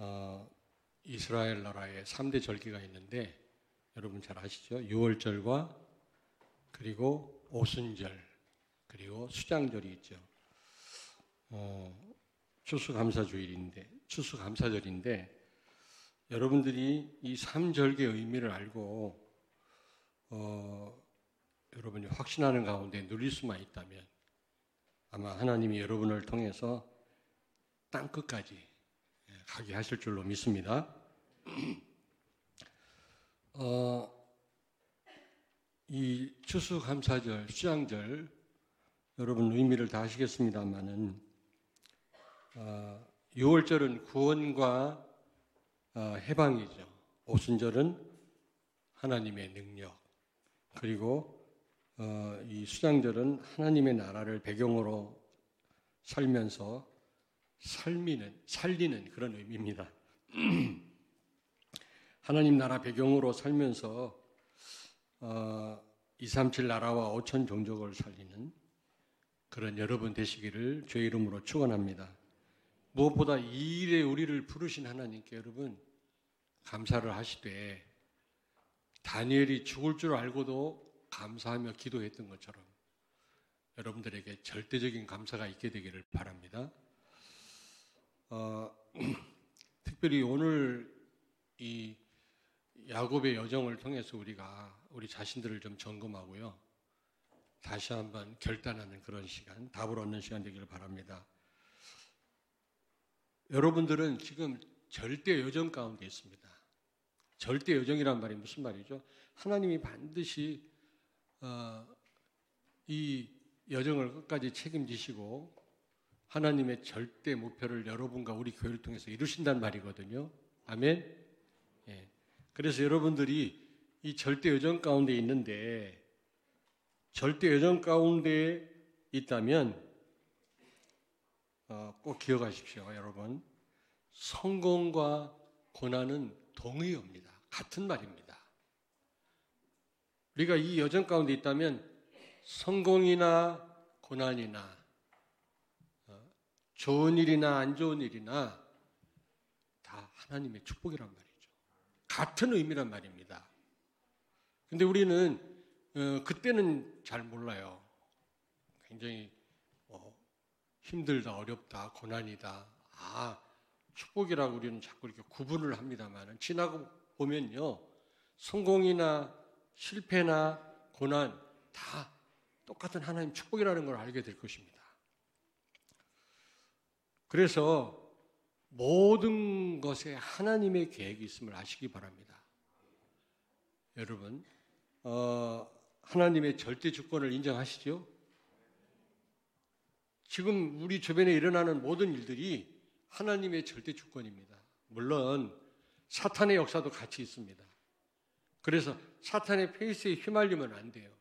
이스라엘 나라의 3대 절기가 있는데 여러분 잘 아시죠? 유월절과 그리고 오순절 그리고 수장절이 있죠. 추수감사절인데 여러분들이 이 3절기의 의미를 알고 여러분이 확신하는 가운데 누릴 수만 있다면 아마 하나님이 여러분을 통해서 땅끝까지 가게 하실 줄로 믿습니다. 이 추수감사절, 수장절 여러분 의미를 다 아시겠습니다만은 6월절은 구원과 해방이죠. 오순절은 하나님의 능력, 그리고 이 수장절은 하나님의 나라를 배경으로 살면서 살리는 그런 의미입니다. 하나님 나라 배경으로 살면서 237 나라와 5천 종족을 살리는 그런 여러분 되시기를 주의 이름으로 축원합니다. 무엇보다 이 일에 우리를 부르신 하나님께 여러분 감사를 하시되 다니엘이 죽을 줄 알고도 감사하며 기도했던 것처럼 여러분들에게 절대적인 감사가 있게 되기를 바랍니다. 특별히 오늘 이 야곱의 여정을 통해서 우리가 우리 자신들을 좀 점검하고요. 다시 한번 결단하는 그런 시간, 답을 얻는 시간 되기를 바랍니다. 여러분들은 지금 절대 여정 가운데 있습니다. 절대 여정이란 말이 무슨 말이죠? 하나님이 반드시 이 여정을 끝까지 책임지시고 하나님의 절대 목표를 여러분과 우리 교회를 통해서 이루신다는 말이거든요. 아멘. 예. 그래서 여러분들이 이 절대 여정 가운데 있는데 절대 여정 가운데 있다면 꼭 기억하십시오, 여러분. 성공과 고난은 동의 옵니다. 같은 말입니다. 우리가 이 여정 가운데 있다면 성공이나 고난이나 좋은 일이나 안 좋은 일이나 다 하나님의 축복이란 말이죠. 같은 의미란 말입니다. 근데 우리는 그때는 잘 몰라요. 굉장히 힘들다, 어렵다, 고난이다. 축복이라고 우리는 자꾸 이렇게 구분을 합니다만 지나고 보면요. 성공이나 실패나 고난 다 똑같은 하나님 축복이라는 걸 알게 될 것입니다. 그래서 모든 것에 하나님의 계획이 있음을 아시기 바랍니다. 여러분, 하나님의 절대 주권을 인정하시죠? 지금 우리 주변에 일어나는 모든 일들이 하나님의 절대 주권입니다. 물론 사탄의 역사도 같이 있습니다. 그래서 사탄의 페이스에 휘말리면 안 돼요.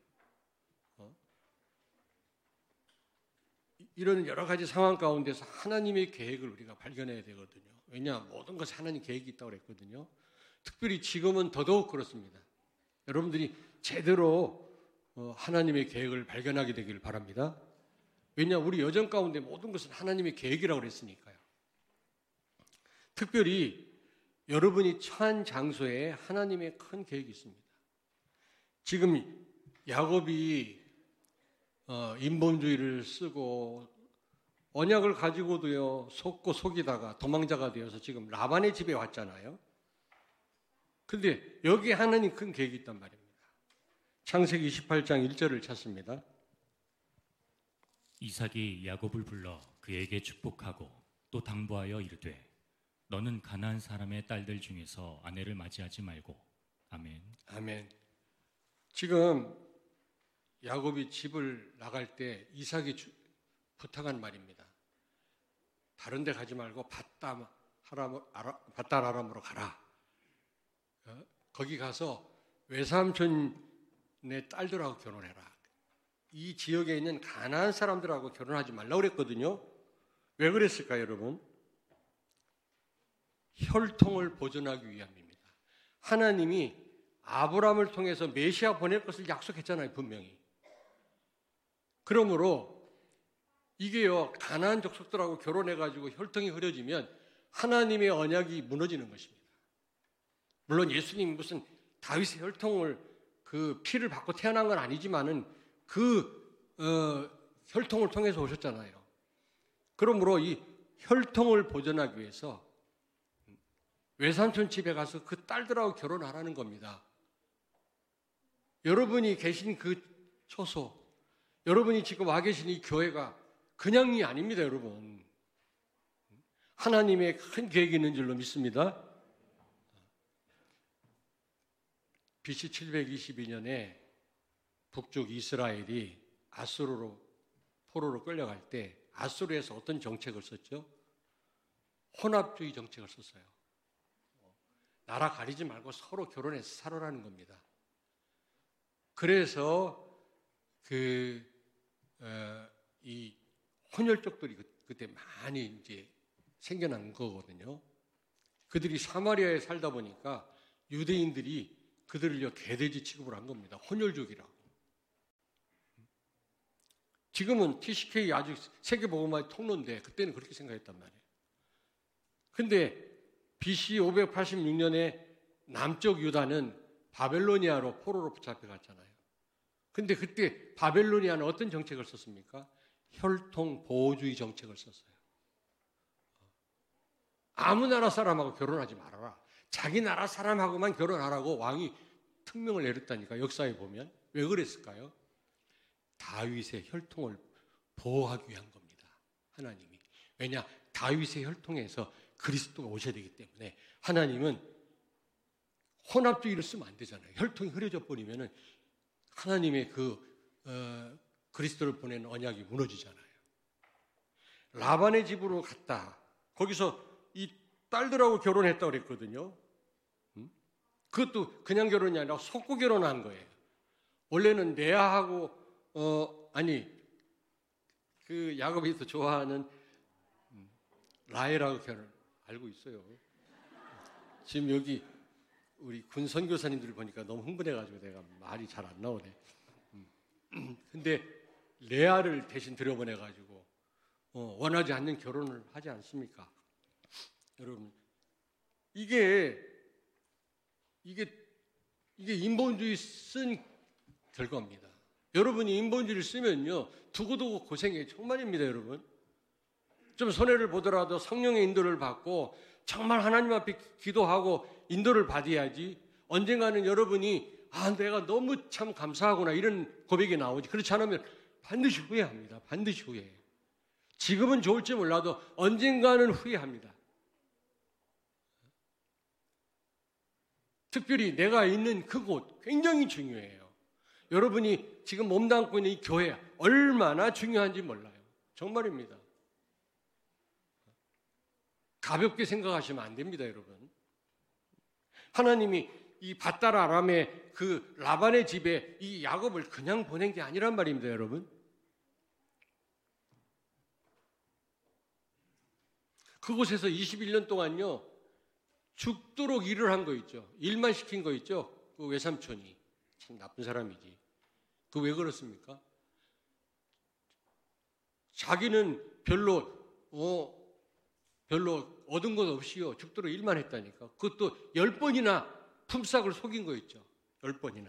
이런 여러 가지 상황 가운데서 하나님의 계획을 우리가 발견해야 되거든요. 왜냐? 모든 것에 하나님 계획이 있다고 그랬거든요. 특별히 지금은 더더욱 그렇습니다. 여러분들이 제대로 하나님의 계획을 발견하게 되기를 바랍니다. 왜냐? 우리 여정 가운데 모든 것은 하나님의 계획이라고 그랬으니까요. 특별히 여러분이 처한 장소에 하나님의 큰 계획이 있습니다. 지금 야곱이 인본주의를 쓰고 언약을 가지고도요 속고 속이다가 도망자가 되어서 지금 라반의 집에 왔잖아요. 근데 여기에 하나님 큰 계획이 있단 말입니다. 창세기 28장 1절을 찾습니다. 이삭이 야곱을 불러 그에게 축복하고 또 당부하여 이르되 너는 가나안 사람의 딸들 중에서 아내를 맞이하지 말고. 아멘. 아멘. 지금 야곱이 집을 나갈 때 이삭이 부탁한 말입니다. 다른 데 가지 말고 밧단 아람으로 가라. 거기 가서 외삼촌의 딸들하고 결혼해라. 이 지역에 있는 가나안 사람들하고 결혼하지 말라고 그랬거든요. 왜 그랬을까요, 여러분? 혈통을 보존하기 위함입니다. 하나님이 아브라함을 통해서 메시아 보낼 것을 약속했잖아요, 분명히. 그러므로 이게요, 가나안 족속들하고 결혼해가지고 혈통이 흐려지면 하나님의 언약이 무너지는 것입니다. 물론 예수님이 무슨 다윗의 혈통을 그 피를 받고 태어난 건 아니지만은 혈통을 통해서 오셨잖아요. 그러므로 이 혈통을 보존하기 위해서 외삼촌 집에 가서 그 딸들하고 결혼하라는 겁니다. 여러분이 계신 그 처소, 여러분이 지금 와 계신 이 교회가 그냥이 아닙니다, 여러분. 하나님의 큰 계획이 있는 줄로 믿습니다. BC 722년에 북쪽 이스라엘이 아수르로 포로로 끌려갈 때 아수르에서 어떤 정책을 썼죠? 혼합주의 정책을 썼어요. 나라 가리지 말고 서로 결혼해서 살아라는 겁니다. 그래서 이 혼혈족들이 그때 많이 이제 생겨난 거거든요. 그들이 사마리아에 살다 보니까 유대인들이 그들을 개돼지 취급을 한 겁니다. 혼혈족이라고. 지금은 TCK 아주 세계복음화의 통로인데 그때는 그렇게 생각했단 말이에요. 근데 BC 586년에 남쪽 유다는 바벨로니아로 포로로 잡혀갔잖아요. 근데 그때 바벨로니아는 어떤 정책을 썼습니까? 혈통 보호주의 정책을 썼어요. 아무 나라 사람하고 결혼하지 말아라. 자기 나라 사람하고만 결혼하라고 왕이 특명을 내렸다니까, 역사에 보면. 왜 그랬을까요? 다윗의 혈통을 보호하기 위한 겁니다. 하나님이. 왜냐? 다윗의 혈통에서 그리스도가 오셔야 되기 때문에 하나님은 혼합주의를 쓰면 안 되잖아요. 혈통이 흐려져 버리면은 하나님의 그리스도를 보내는 언약이 무너지잖아요. 라반의 집으로 갔다. 거기서 이 딸들하고 결혼했다고 그랬거든요. 그것도 그냥 결혼이 아니라 속고 결혼한 거예요. 원래는 레아하고 그 야곱이 더 좋아하는 라헬하고 결혼 알고 있어요. 지금 여기 우리 군 선교사님들 보니까 너무 흥분해가지고 내가 말이 잘 안 나오네. 근데 레아를 대신 들여보내가지고 원하지 않는 결혼을 하지 않습니까? 여러분, 이게 인본주의 쓴 결과입니다. 여러분이 인본주의를 쓰면요, 두고두고 고생해요. 정말입니다, 여러분. 좀 손해를 보더라도 성령의 인도를 받고 정말 하나님 앞에 기도하고 인도를 받아야지. 언젠가는 여러분이 내가 너무 참 감사하구나 이런 고백이 나오지. 그렇지 않으면 반드시 후회합니다. 반드시 후회해요. 지금은 좋을지 몰라도 언젠가는 후회합니다. 특별히 내가 있는 그곳 굉장히 중요해요. 여러분이 지금 몸담고 있는 이 교회 얼마나 중요한지 몰라요. 정말입니다. 가볍게 생각하시면 안 됩니다, 여러분. 하나님이 이 밧달 아람의 그 라반의 집에 이 야곱을 그냥 보낸 게 아니란 말입니다, 여러분. 그곳에서 21년 동안요, 죽도록 일을 한 거 있죠. 일만 시킨 거 있죠. 그 외삼촌이. 참 나쁜 사람이지. 그 왜 그렇습니까? 자기는 별로 얻은 것 없이요. 죽도록 일만 했다니까. 그것도 10번이나 품삯을 속인 거 있죠. 10번이나.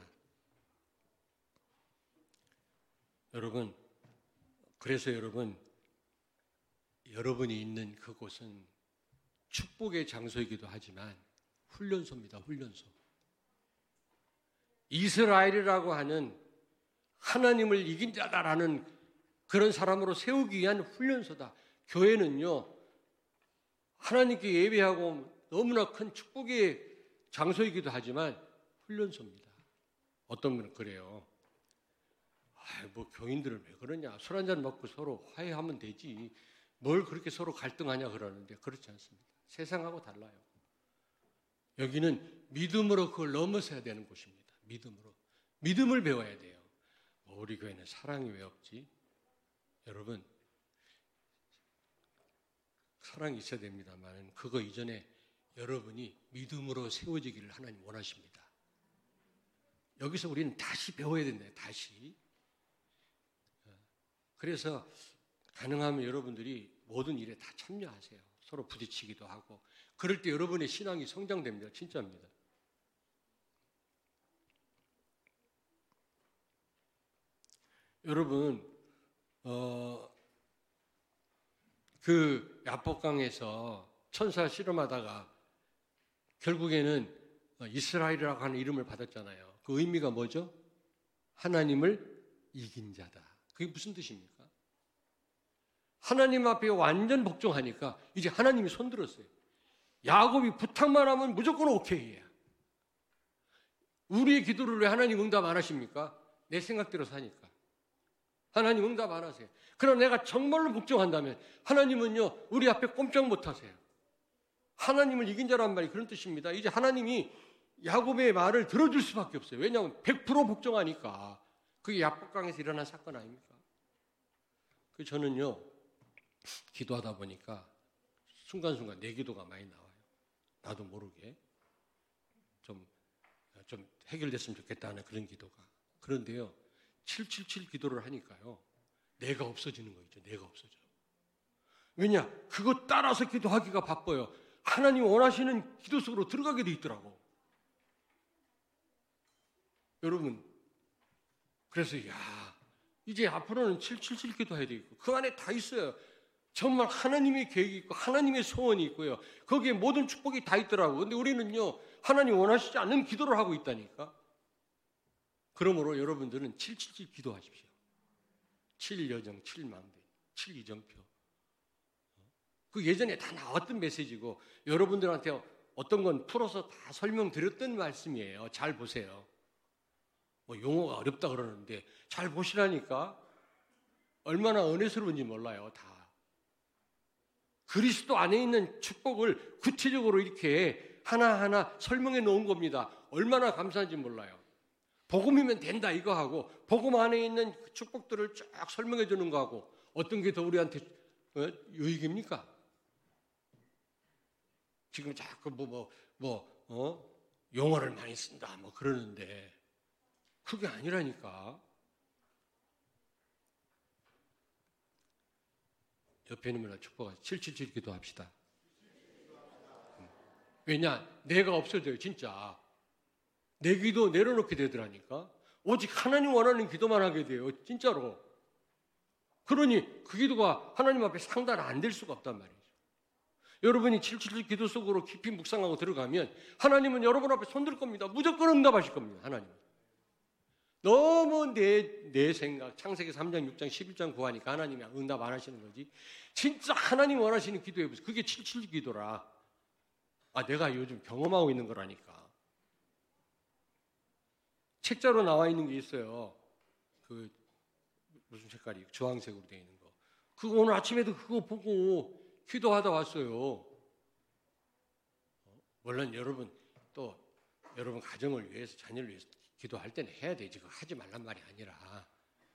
여러분, 그래서 여러분이 있는 그곳은 축복의 장소이기도 하지만 훈련소입니다. 훈련소. 이스라엘이라고 하는 하나님을 이긴 자다라는 그런 사람으로 세우기 위한 훈련소다. 교회는요, 하나님께 예배하고 너무나 큰 축복의 장소이기도 하지만 훈련소입니다. 어떤 분은 그래요. 뭐 교인들은 왜 그러냐. 술 한잔 먹고 서로 화해하면 되지. 뭘 그렇게 서로 갈등하냐 그러는데 그렇지 않습니다. 세상하고 달라요. 여기는 믿음으로 그걸 넘어서야 되는 곳입니다. 믿음으로. 믿음을 배워야 돼요. 우리 교회는 사랑이 왜 없지? 여러분, 사랑이 있어야 됩니다만 그거 이전에 여러분이 믿음으로 세워지기를 하나님 원하십니다. 여기서 우리는 다시 배워야 된다. 다시. 그래서 가능하면 여러분들이 모든 일에 다 참여하세요. 서로 부딪히기도 하고 그럴 때 여러분의 신앙이 성장됩니다. 진짜입니다. 여러분 그 야복강에서 천사 실험하다가 결국에는 이스라엘이라고 하는 이름을 받았잖아요. 그 의미가 뭐죠? 하나님을 이긴 자다. 그게 무슨 뜻입니까? 하나님 앞에 완전 복종하니까 이제 하나님이 손들었어요. 야곱이 부탁만 하면 무조건 오케이예요. 우리의 기도를 왜 하나님 응답 안 하십니까? 내 생각대로 사니까. 하나님 응답 안 하세요. 그럼 내가 정말로 복종한다면 하나님은요 우리 앞에 꼼짝 못 하세요. 하나님을 이긴 자란 말이 그런 뜻입니다. 이제 하나님이 야곱의 말을 들어줄 수밖에 없어요. 왜냐하면 100% 복종하니까. 그게 야복강에서 일어난 사건 아닙니까? 그 저는요 기도하다 보니까 순간순간 내 기도가 많이 나와요. 나도 모르게 좀 해결됐으면 좋겠다는 그런 기도가. 그런데요 777 기도를 하니까요 내가 없어지는 거 있죠. 내가 없어져. 왜냐? 그거 따라서 기도하기가 바빠요. 하나님 원하시는 기도 속으로 들어가게 돼 있더라고. 여러분 그래서 이제 앞으로는 777 기도해야 되겠고 그 안에 다 있어요. 정말 하나님의 계획이 있고 하나님의 소원이 있고요. 거기에 모든 축복이 다 있더라고. 근데 우리는요 하나님 원하시지 않는 기도를 하고 있다니까. 그러므로 여러분들은 777 기도하십시오. 7여정, 7망대, 7이정표. 그 예전에 다 나왔던 메시지고 여러분들한테 어떤 건 풀어서 다 설명드렸던 말씀이에요. 잘 보세요. 뭐 용어가 어렵다 그러는데 잘 보시라니까. 얼마나 은혜스러운지 몰라요. 다. 그리스도 안에 있는 축복을 구체적으로 이렇게 하나하나 설명해 놓은 겁니다. 얼마나 감사한지 몰라요. 복음이면 된다 이거 하고 복음 안에 있는 그 축복들을 쫙 설명해 주는 거하고 어떤 게 더 우리한테 유익입니까? 지금 자꾸 용어를 많이 쓴다 뭐 그러는데 그게 아니라니까. 옆에 있는 분을 축복하세요. 777 기도합시다. 왜냐? 내가 없어져요 진짜. 내 기도 내려놓게 되더라니까. 오직 하나님 원하는 기도만 하게 돼요. 진짜로. 그러니 그 기도가 하나님 앞에 상달 안 될 수가 없단 말이죠. 여러분이 777 기도 속으로 깊이 묵상하고 들어가면 하나님은 여러분 앞에 손들 겁니다. 무조건 응답하실 겁니다. 하나님. 너무 내 생각 창세기 3장, 6장, 11장 구하니까 하나님이 응답 안 하시는 거지. 진짜 하나님 원하시는 기도해 보세요. 그게 777 기도라. 내가 요즘 경험하고 있는 거라니까. 책자로 나와 있는 게 있어요. 그 무슨 색깔이 주황색으로 되어 있는 거. 그거 오늘 아침에도 그거 보고 기도하다 왔어요. 물론 여러분 또 여러분 가정을 위해서 자녀를 위해서 기도할 때는 해야 되지. 그거 하지 말란 말이 아니라.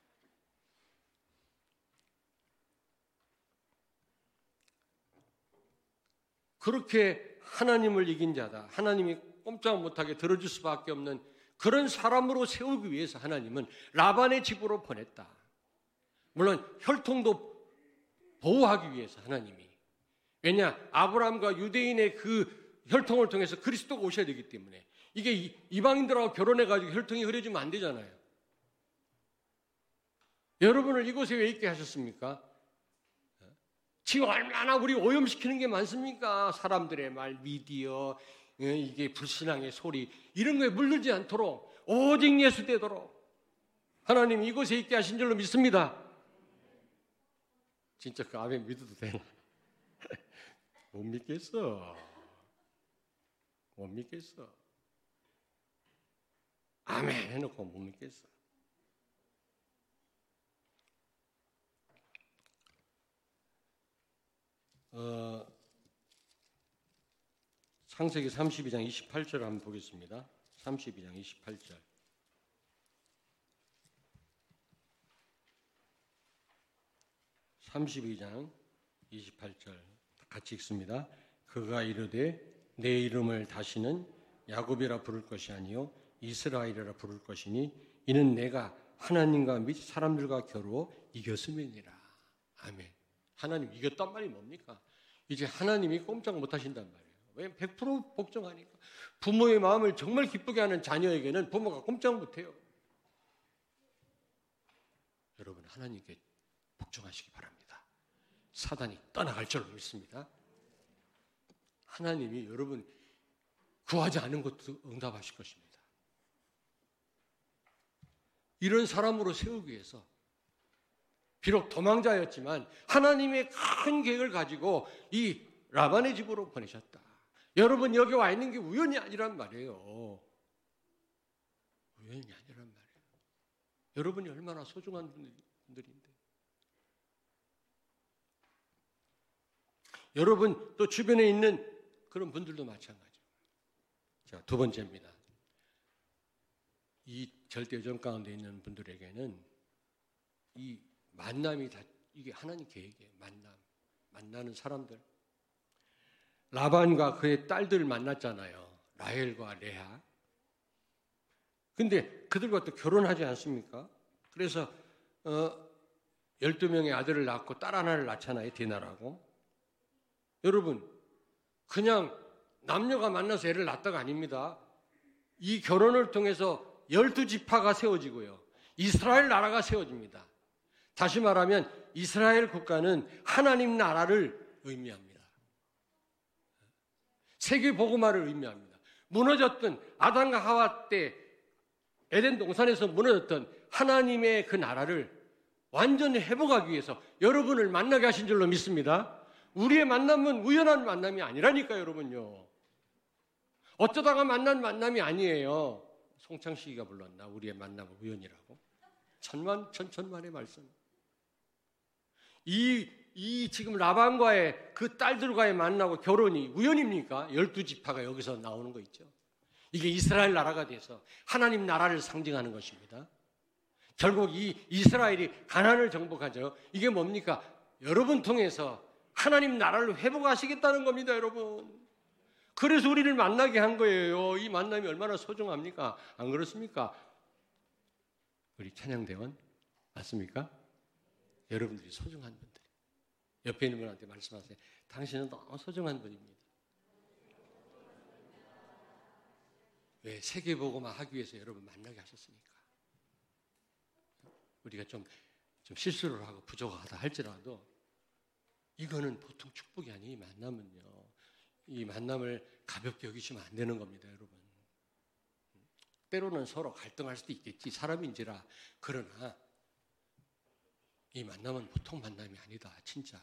그렇게 하나님을 이긴 자다. 하나님이 꼼짝 못하게 들어줄 수밖에 없는 그런 사람으로 세우기 위해서 하나님은 라반의 집으로 보냈다. 물론 혈통도 보호하기 위해서 하나님이. 왜냐? 아브라함과 유대인의 그 혈통을 통해서 그리스도가 오셔야 되기 때문에. 이게 이방인들하고 결혼해가지고 혈통이 흐려지면 안 되잖아요. 여러분을 이곳에 왜 있게 하셨습니까? 지금 얼마나 우리 오염시키는 게 많습니까? 사람들의 말, 미디어, 이게 불신앙의 소리 이런 거에 물들지 않도록 오직 예수되도록 하나님 이곳에 있게 하신 줄로 믿습니다. 진짜 그 아멘 믿어도 되나? 못 믿겠어. 못 믿겠어. 아멘 해놓고 못 믿겠어. 창세기 32장 28절 한번 보겠습니다. 32장 28절. (32장 28절) 같이 읽습니다. 그가 이르되 내 이름을 다시는 야곱이라 부를 것이 아니요 이스라엘이라 부를 것이니 이는 내가 하나님과 및 사람들과 겨루어 이겼음이니라. 아멘. 하나님 이겼단 말이 뭡니까? 이제 하나님이 꼼짝 못 하신단 말이에요. 왜냐하면 100% 복종하니까. 부모의 마음을 정말 기쁘게 하는 자녀에게는 부모가 꼼짝 못해요. 여러분, 하나님께 복종하시기 바랍니다. 사단이 떠나갈 줄 믿습니다. 하나님이 여러분 구하지 않은 것도 응답하실 것입니다. 이런 사람으로 세우기 위해서 비록 도망자였지만 하나님의 큰 계획을 가지고 이 라반의 집으로 보내셨다. 여러분 여기 와 있는 게 우연이 아니란 말이에요. 우연이 아니란 말이에요. 여러분이 얼마나 소중한 분들인데. 여러분 또 주변에 있는 그런 분들도 마찬가지예요. 자, 두 번째입니다. 이 절대여정 가운데 있는 분들에게는 이 만남이 다 이게 하나님 계획이에요. 만나는 사람들. 라반과 그의 딸들 만났잖아요. 라헬과 레아. 근데 그들과 또 결혼하지 않습니까? 그래서 12명의 아들을 낳고 딸 하나를 낳잖아요. 디나라고. 여러분 그냥 남녀가 만나서 애를 낳다가 아닙니다. 이 결혼을 통해서 12지파가 세워지고요. 이스라엘 나라가 세워집니다. 다시 말하면 이스라엘 국가는 하나님 나라를 의미합니다. 세계 복음화를 의미합니다. 무너졌던 아담과 하와 때 에덴 동산에서 무너졌던 하나님의 그 나라를 완전히 회복하기 위해서 여러분을 만나게 하신 줄로 믿습니다. 우리의 만남은 우연한 만남이 아니라니까요, 여러분요. 어쩌다가 만난 만남이 아니에요. 송창식이가 불렀나? 우리의 만남은 우연이라고. 천만의 말씀. 이 지금 라반과의 그 딸들과의 만나고 결혼이 우연입니까? 12지파가 여기서 나오는 거 있죠. 이게 이스라엘 나라가 돼서 하나님 나라를 상징하는 것입니다. 결국 이 이스라엘이 가나안을 정복하죠. 이게 뭡니까? 여러분 통해서 하나님 나라를 회복하시겠다는 겁니다, 여러분. 그래서 우리를 만나게 한 거예요. 이 만남이 얼마나 소중합니까? 안 그렇습니까? 우리 찬양대원 맞습니까? 여러분들이 소중한 분들. 옆에 있는 분한테 말씀하세요. 당신은 너무 소중한 분입니다. 왜? 세계복음화 하기 위해서 여러분 만나게 하셨으니까. 우리가 좀 실수를 하고 부족하다 할지라도 이거는 보통 축복이 아니에요. 이 만남은요. 이 만남을 가볍게 여기시면 안 되는 겁니다, 여러분. 때로는 서로 갈등할 수도 있겠지. 사람인지라. 그러나 이 만남은 보통 만남이 아니다, 진짜.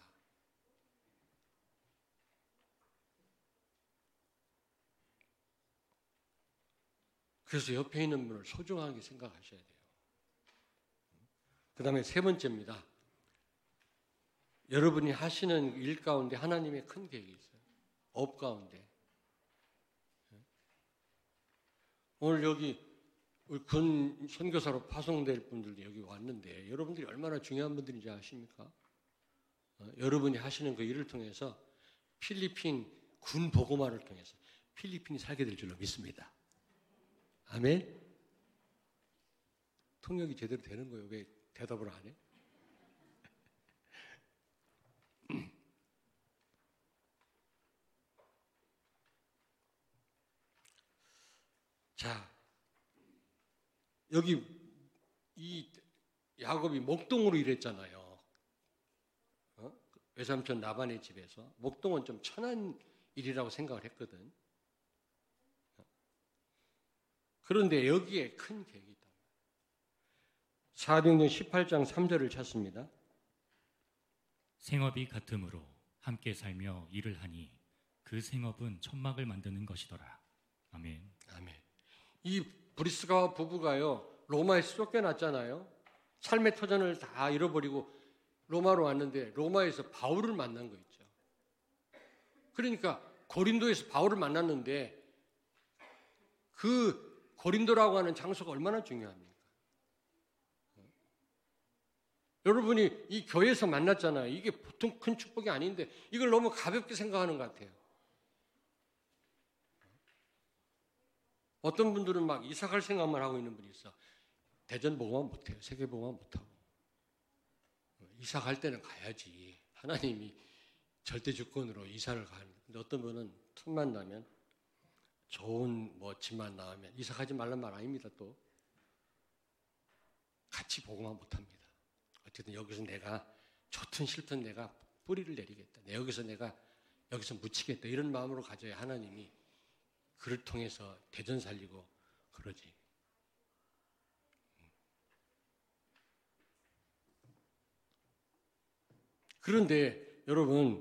그래서 옆에 있는 분을 소중하게 생각하셔야 돼요. 그 다음에 세 번째입니다. 여러분이 하시는 일 가운데 하나님의 큰 계획이 있어요. 업 가운데. 오늘 여기 군 선교사로 파송될 분들도 여기 왔는데 여러분들이 얼마나 중요한 분들인지 아십니까? 여러분이 하시는 그 일을 통해서 필리핀 군 복음화를 통해서 필리핀이 살게 될 줄로 믿습니다. 아멘? 통역이 제대로 되는 거예요. 왜 대답을 안 해? 자, 여기 이 야곱이 목동으로 일했잖아요. 외삼촌 라반의 집에서. 목동은 좀 천한 일이라고 생각을 했거든. 그런데 여기에 큰 계획이 있다. 사도행전 18장 3절을 찾습니다. 생업이 같으므로 함께 살며 일을 하니 그 생업은 천막을 만드는 것이더라. 아멘. 아멘. 이 브리스가 부부가요, 로마에서 쫓겨났잖아요. 삶의 터전을 다 잃어버리고 로마로 왔는데 로마에서 바울을 만난 거 있죠. 그러니까 고린도에서 바울을 만났는데 그 고린도라고 하는 장소가 얼마나 중요합니까? 여러분이 이 교회에서 만났잖아요. 이게 보통 큰 축복이 아닌데 이걸 너무 가볍게 생각하는 것 같아요. 어떤 분들은 막 이사 갈 생각만 하고 있는 분이 있어. 대전 복음화 못해요. 세계 복음화 못하고. 이사 갈 때는 가야지. 하나님이 절대 주권으로 이사를 가는데 어떤 분은 틈만 나면 좋은 뭐 집만 나오면 이사 가지 말란 말 아닙니다. 또 같이 보고만 못합니다. 어쨌든 여기서 내가 좋든 싫든 내가 뿌리를 내리겠다. 여기서 묻히겠다. 이런 마음으로 가져야 하나님이 그를 통해서 대전 살리고 그러지. 그런데 여러분,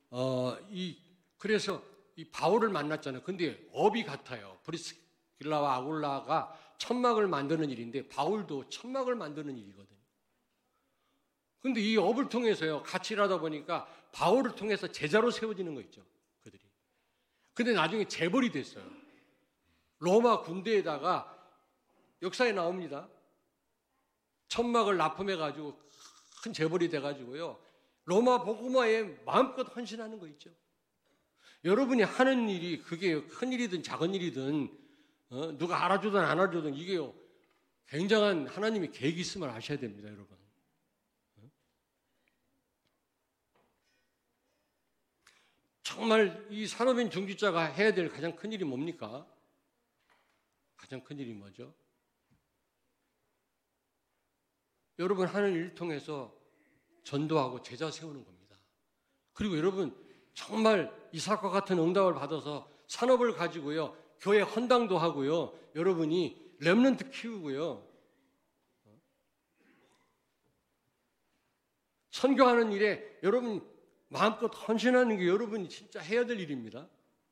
그래서 이 바울을 만났잖아요. 근데 업이 같아요. 브리스길라와 아굴라가 천막을 만드는 일인데 바울도 천막을 만드는 일이거든요. 근데 이 업을 통해서요, 같이 일하다 보니까 바울을 통해서 제자로 세워지는 거 있죠. 그들이. 근데 나중에 재벌이 됐어요. 로마 군대에다가 역사에 나옵니다. 천막을 납품해가지고 큰 재벌이 돼가지고요. 로마 복음화에 마음껏 헌신하는 거 있죠. 여러분이 하는 일이 그게 큰 일이든 작은 일이든 누가 알아주든 안 알아주든 이게요. 굉장한 하나님의 계획이 있음을 아셔야 됩니다. 여러분. 정말 이 산업인 중직자가 해야 될 가장 큰 일이 뭡니까? 가장 큰 일이 뭐죠? 여러분 하는 일을 통해서 전도하고 제자 세우는 겁니다. 그리고 여러분 정말 이삭과 같은 응답을 받아서 산업을 가지고요. 교회 헌당도 하고요. 여러분이 렘넌트 키우고요. 선교하는 일에 여러분 마음껏 헌신하는 게 여러분이 진짜 해야 될 일입니다.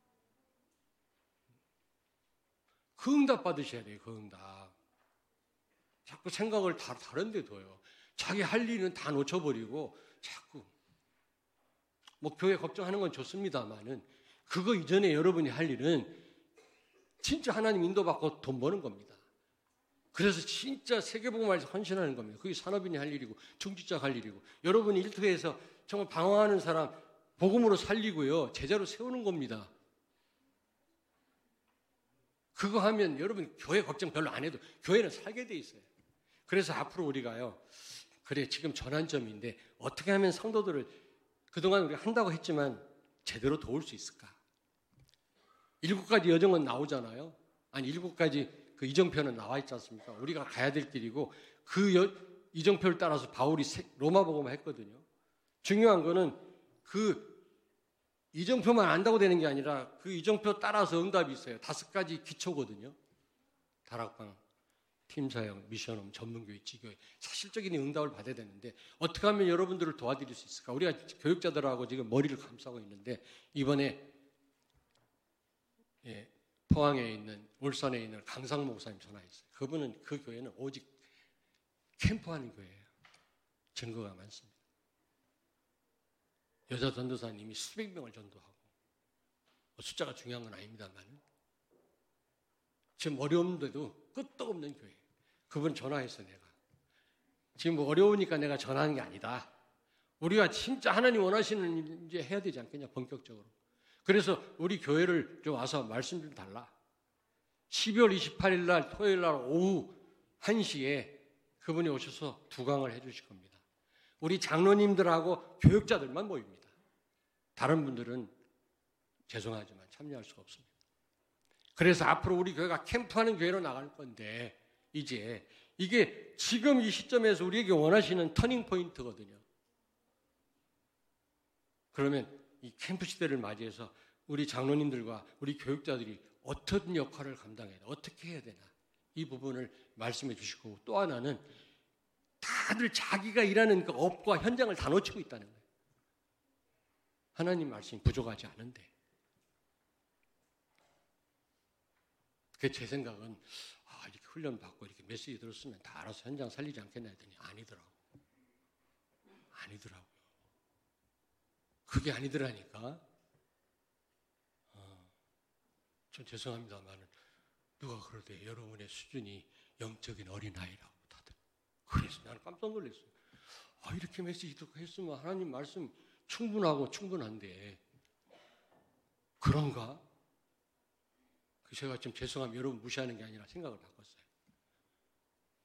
그 응답 받으셔야 돼요. 그 응답. 자꾸 생각을 다 다른 데 둬요. 자기 할 일은 다 놓쳐버리고 자꾸 뭐 교회 걱정하는 건 좋습니다만은 그거 이전에 여러분이 할 일은 진짜 하나님 인도받고 돈 버는 겁니다. 그래서 진짜 세계복음화에서 헌신하는 겁니다. 그게 산업인이 할 일이고 중직자가 할 일이고 여러분이 일터에서 정말 방황하는 사람 복음으로 살리고요. 제자로 세우는 겁니다. 그거 하면 여러분 교회 걱정 별로 안 해도 교회는 살게 돼 있어요. 그래서 앞으로 우리가요. 그래 지금 전환점인데 어떻게 하면 성도들을 그동안 우리가 한다고 했지만 제대로 도울 수 있을까? 7가지 여정은 나오잖아요. 아니 7가지 그 이정표는 나와 있지 않습니까? 우리가 가야 될 길이고 그 이정표를 따라서 바울이 로마 복음을 했거든요. 중요한 거는 그 이정표만 안다고 되는 게 아니라 그 이정표 따라서 응답이 있어요. 5가지 기초거든요. 다락방, 팀사역, 미션홈, 전문교회, 지교회 사실적인 응답을 받아야 되는데 어떻게 하면 여러분들을 도와드릴 수 있을까? 우리가 교육자들하고 지금 머리를 감싸고 있는데 이번에 포항에 있는 울산에 있는 강상 목사님 전화했어요. 그분은 그 교회는 오직 캠프하는 교회예요. 증거가 많습니다. 여자 전도사님이 수백 명을 전도하고 숫자가 중요한 건 아닙니다만 지금 어려운데도 끄떡 없는 교회. 그분 전화했어 내가. 지금 뭐 어려우니까 내가 전화하는 게 아니다. 우리가 진짜 하나님 원하시는 일 이제 해야 되지 않겠냐 본격적으로. 그래서 우리 교회를 좀 와서 말씀 좀 달라. 12월 28일 날 토요일 날 오후 1시에 그분이 오셔서 두강을 해 주실 겁니다. 우리 장로님들하고 교육자들만 모입니다. 다른 분들은 죄송하지만 참여할 수가 없습니다. 그래서 앞으로 우리 교회가 캠프하는 교회로 나갈 건데 이제 이게 지금 이 시점에서 우리에게 원하시는 터닝 포인트거든요. 그러면 이 캠프 시대를 맞이해서 우리 장로님들과 우리 교육자들이 어떤 역할을 감당해야 되나, 어떻게 해야 되나 이 부분을 말씀해 주시고 또 하나는 다들 자기가 일하는 그 업과 현장을 다 놓치고 있다는 거예요. 하나님 말씀이 부족하지 않은데. 그 제 생각은 이렇게 훈련 받고 이렇게 메시지 들었으면 다 알아서 현장 살리지 않겠나 했더니 아니더라고요. 그게 아니더라니까. 좀 죄송합니다만 누가 그러대 여러분의 수준이 영적인 어린아이라고 다들. 그래서 나는 깜짝 놀랐어요. 이렇게 메시지 듣고 했으면 하나님 말씀 충분하고 충분한데 그런가? 제가 좀 죄송하면 여러분 무시하는 게 아니라 생각을 바꿨어요.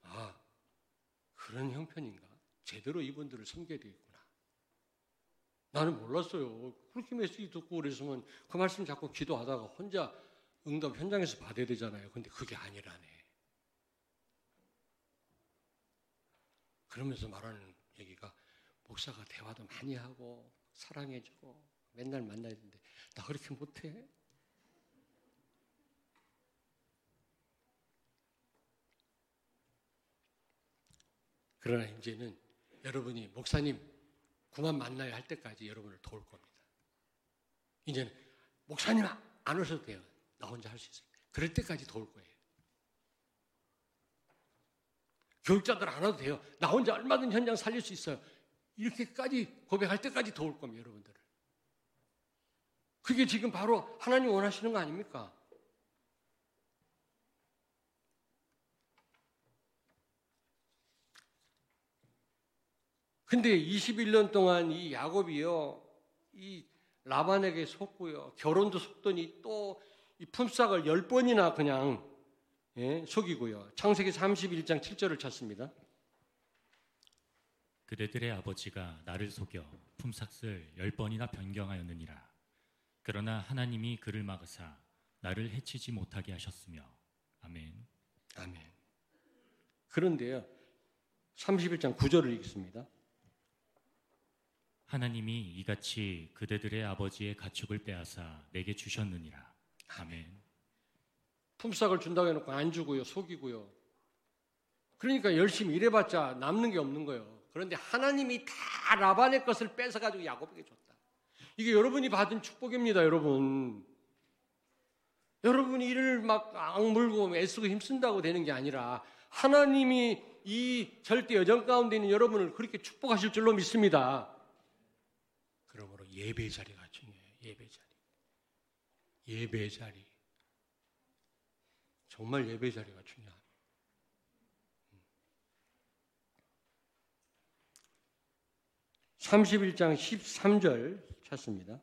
그런 형편인가? 제대로 이분들을 섬겨야 되겠구나. 나는 몰랐어요. 그렇게 메시지 듣고 그랬으면 그 말씀 자꾸 기도하다가 혼자 응답 현장에서 받아야 되잖아요. 근데 그게 아니라네. 그러면서 말하는 얘기가 목사가 대화도 많이 하고 사랑해주고 맨날 만나야 되는데 나 그렇게 못해? 그러나 이제는 여러분이 목사님 그만 만나야 할 때까지 여러분을 도울 겁니다. 이제는 목사님 안 오셔도 돼요. 나 혼자 할 수 있어요. 그럴 때까지 도울 거예요. 교육자들 안 와도 돼요. 나 혼자 얼마든 현장 살릴 수 있어요. 이렇게까지 고백할 때까지 도울 겁니다. 여러분들을. 그게 지금 바로 하나님 원하시는 거 아닙니까? 근데 21년 동안 이 야곱이요, 이 라반에게 속고요, 결혼도 속더니 또 이 품삯을 10번이나 그냥 속이고요. 창세기 31장 7절을 찾습니다. 그대들의 아버지가 나를 속여 품삯을 10번이나 변경하였느니라. 그러나 하나님이 그를 막으사 나를 해치지 못하게 하셨으며. 아멘. 아멘. 그런데요, 31장 9절을 읽겠습니다. 하나님이 이같이 그대들의 아버지의 가축을 빼앗아 내게 주셨느니라. 아멘. 품삯을 준다고 해놓고 안 주고요, 속이고요. 그러니까 열심히 일해봤자 남는 게 없는 거예요. 그런데 하나님이 다 라반의 것을 뺏어가지고 야곱에게 줬다. 이게 여러분이 받은 축복입니다, 여러분. 여러분이 일을 막 악물고 애쓰고 힘쓴다고 되는 게 아니라 하나님이 이 절대 여정 가운데 있는 여러분을 그렇게 축복하실 줄로 믿습니다. 그러므로 예배 자리가 중요해요. 예배 자리. 예배 자리. 정말 예배 자리가 중요합니다. 31장 13절 찾습니다.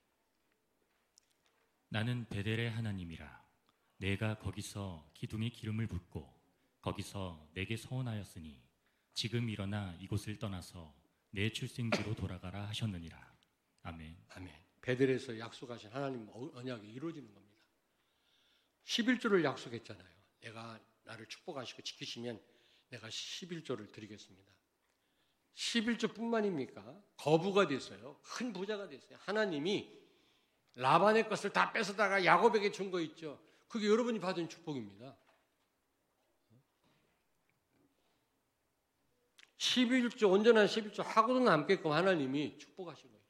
나는 베델의 하나님이라. 내가 거기서 기둥에 기름을 붓고 거기서 내게 서원하였으니 지금 일어나 이곳을 떠나서 내 출생지로 돌아가라 하셨느니라. 아멘. 아멘. 베델에서 약속하신 하나님 언약이 이루어지는 겁니다. 11조를 약속했잖아요. 내가 나를 축복하시고 지키시면 내가 11조를 드리겠습니다. 11조뿐만입니까? 거부가 됐어요. 큰 부자가 됐어요. 하나님이 라반의 것을 다 뺏어다가 야곱에게 준 거 있죠. 그게 여러분이 받은 축복입니다. 11조, 온전한 11조 하고도 남게끔 하나님이 축복하신 거예요.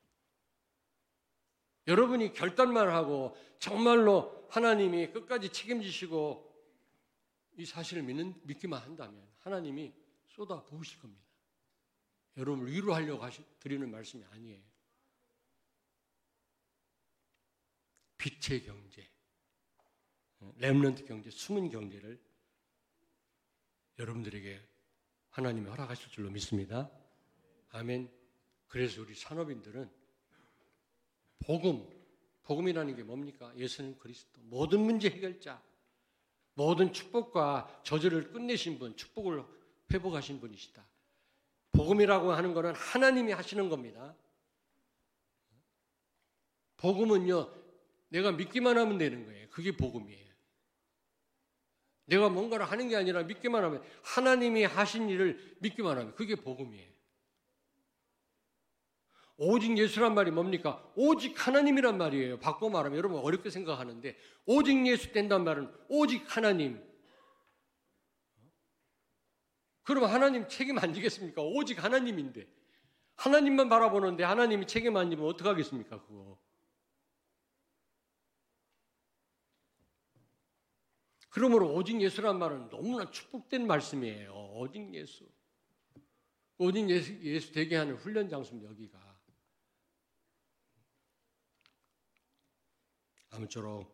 여러분이 결단만 하고 정말로 하나님이 끝까지 책임지시고 이 사실을 믿기만 한다면 하나님이 쏟아 부으실 겁니다. 여러분을 위로하려고 드리는 말씀이 아니에요. 빛의 경제, 렘넌트 경제, 숨은 경제를 여러분들에게 하나님이 허락하실 줄로 믿습니다. 아멘. 그래서 우리 산업인들은 복음이라는 게 뭡니까? 예수는 그리스도, 모든 문제 해결자, 모든 축복과 저주를 끝내신 분, 축복을 회복하신 분이시다. 복음이라고 하는 것은 하나님이 하시는 겁니다. 복음은요, 내가 믿기만 하면 되는 거예요. 그게 복음이에요. 내가 뭔가를 하는 게 아니라 믿기만 하면, 하나님이 하신 일을 믿기만 하면 그게 복음이에요. 오직 예수란 말이 뭡니까? 오직 하나님이란 말이에요. 바꿔 말하면 여러분 어렵게 생각하는데 오직 예수 된단 말은 오직 하나님. 그럼 하나님 책임 안 지겠습니까? 오직 하나님인데 하나님만 바라보는데 하나님이 책임 안 지면 어떡하겠습니까? 그거. 그러므로 오직 예수란 말은 너무나 축복된 말씀이에요. 오직 예수. 오직 예수 되게 하는 훈련 장소입니다. 여기가. 아무쪼록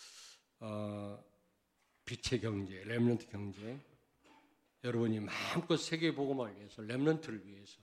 빛의 경제, 렘넌트 경제, 여러분이 마음껏 세계 복음을 위해서, 렘넌트를 위해서,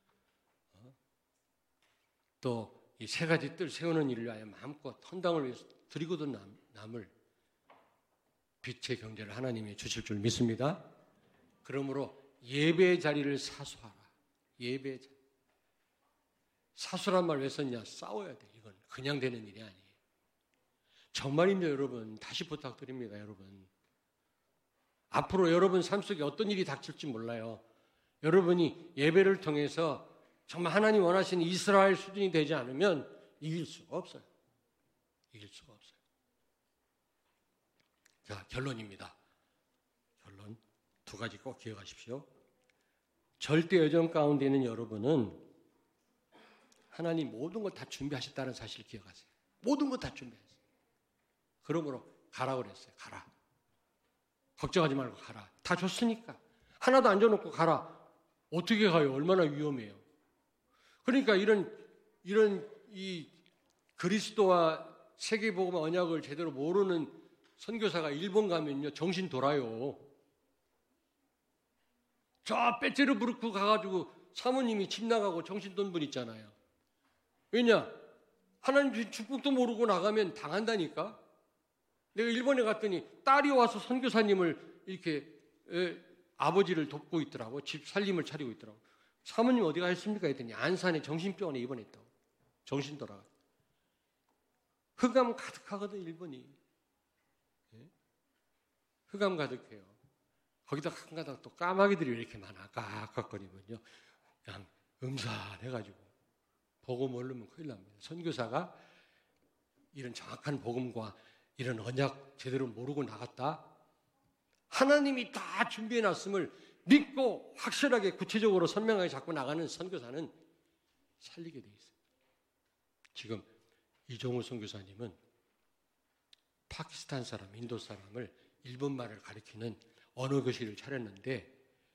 또 이 세 가지 뜰 세우는 일을 위하여 마음껏 헌당을 위해서 드리고도 남을 빛의 경제를 하나님이 주실 줄 믿습니다. 그러므로 예배 자리를 사수하라. 예배 자리. 사수란 말 왜 썼냐? 싸워야 돼. 이건 그냥 되는 일이 아니에요. 정말입니다, 여러분. 다시 부탁드립니다, 여러분. 앞으로 여러분 삶 속에 어떤 일이 닥칠지 몰라요. 여러분이 예배를 통해서 정말 하나님 원하시는 이스라엘 수준이 되지 않으면 이길 수가 없어요. 이길 수가 없어요. 자, 결론입니다. 결론 두 가지 꼭 기억하십시오. 절대 여정 가운데 있는 여러분은 하나님 모든 걸 다 준비하셨다는 사실을 기억하세요. 모든 걸 다 준비했어요. 그러므로 가라고 그랬어요. 가라. 걱정하지 말고 가라. 다 줬으니까. 하나도 안 줘놓고 가라. 어떻게 가요? 얼마나 위험해요. 그러니까 이런 이 그리스도와 세계복음 언약을 제대로 모르는 선교사가 일본 가면요 정신 돌아요. 저 빼테르부르크 가가지고 사모님이 집 나가고 정신 돈 분 있잖아요. 왜냐? 하나님 축복도 모르고 나가면 당한다니까. 내가 일본에 갔더니 딸이 와서 선교사님을 이렇게 아버지를 돕고 있더라고. 집 살림을 차리고 있더라고. 사모님 어디 가셨습니까? 했더니 안산에 정신병원에 입원했다고. 정신 돌아가. 흑암 가득하거든 일본이. 흑암 가득해요. 거기다 한가닥 또 까마귀들이 왜 이렇게 많아? 깍깍거리면요. 그냥 음산해가지고 복음 모르면 큰일 납니다. 선교사가 이런 정확한 복음과 이런 언약 제대로 모르고 나갔다. 하나님이 다 준비해놨음을 믿고 확실하게 구체적으로 선명하게 잡고 나가는 선교사는 살리게 돼 있어요. 지금 이종우 선교사님은 파키스탄 사람, 인도 사람을 일본말을 가리키는 언어 교실을 차렸는데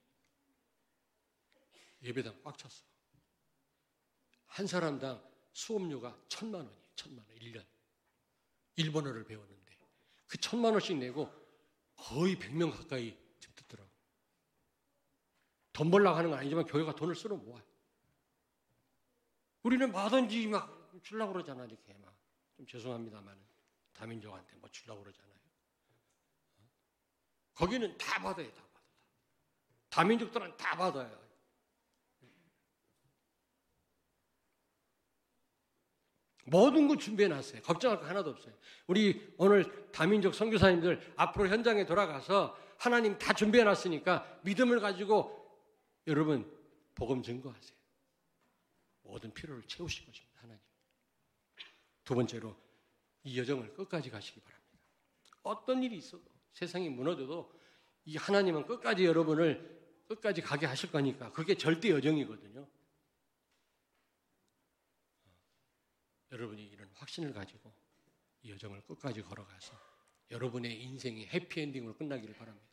예배당 꽉 찼어. 한 사람당 수업료가 1,000만 원이에요. 1,000만 원, 1년. 일본어를 배우는데 그 1,000만 원씩 내고 거의 100명 가까이 듣더라고. 돈 벌려고 하는 건 아니지만 교회가 돈을 쓸어 모아요. 우리는 뭐든지 막 주려고 그러잖아. 이렇게 막. 좀 죄송합니다만 다민족한테 뭐 주려고 그러잖아요. 거기는 다 받아요. 다 받아. 다민족들은 다 받아요. 모든 거 준비해놨어요. 걱정할 거 하나도 없어요. 우리 오늘 다민족 선교사님들 앞으로 현장에 돌아가서 하나님 다 준비해놨으니까 믿음을 가지고 여러분 복음 증거하세요. 모든 필요를 채우실 것입니다. 하나님. 두 번째로 이 여정을 끝까지 가시기 바랍니다. 어떤 일이 있어도 세상이 무너져도 이 하나님은 끝까지 여러분을 끝까지 가게 하실 거니까 그게 절대 여정이거든요. 여러분이 이런 확신을 가지고 이 여정을 끝까지 걸어가서 여러분의 인생이 해피엔딩으로 끝나기를 바랍니다.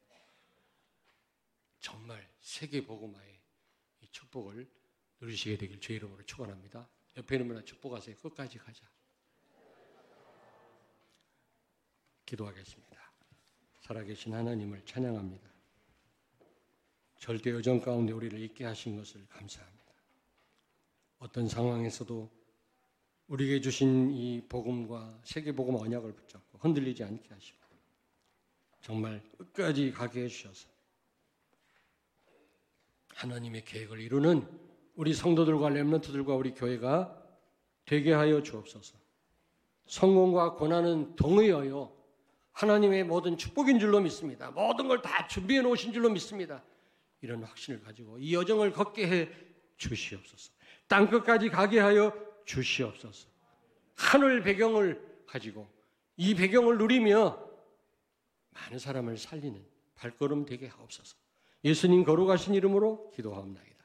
정말 세계 복음화의 이 축복을 누리시게 되길 주의 이름으로 축원합니다. 옆에 있는 분과 축복하세요. 끝까지 가자. 기도하겠습니다. 살아계신 하나님을 찬양합니다. 절대 여정 가운데 우리를 있게 하신 것을 감사합니다. 어떤 상황에서도 우리에게 주신 이 복음과 세계복음 언약을 붙잡고 흔들리지 않게 하시고 정말 끝까지 가게 해주셔서 하나님의 계획을 이루는 우리 성도들과 렘넌트들과 우리 교회가 되게 하여 주옵소서. 성공과 고난은 동의하여 하나님의 모든 축복인 줄로 믿습니다. 모든 걸 다 준비해 놓으신 줄로 믿습니다. 이런 확신을 가지고 이 여정을 걷게 해 주시옵소서. 땅끝까지 가게 하여 주시옵소서. 하늘 배경을 가지고 이 배경을 누리며 많은 사람을 살리는 발걸음 되게 하옵소서. 예수님 거룩하신 이름으로 기도하옵나이다.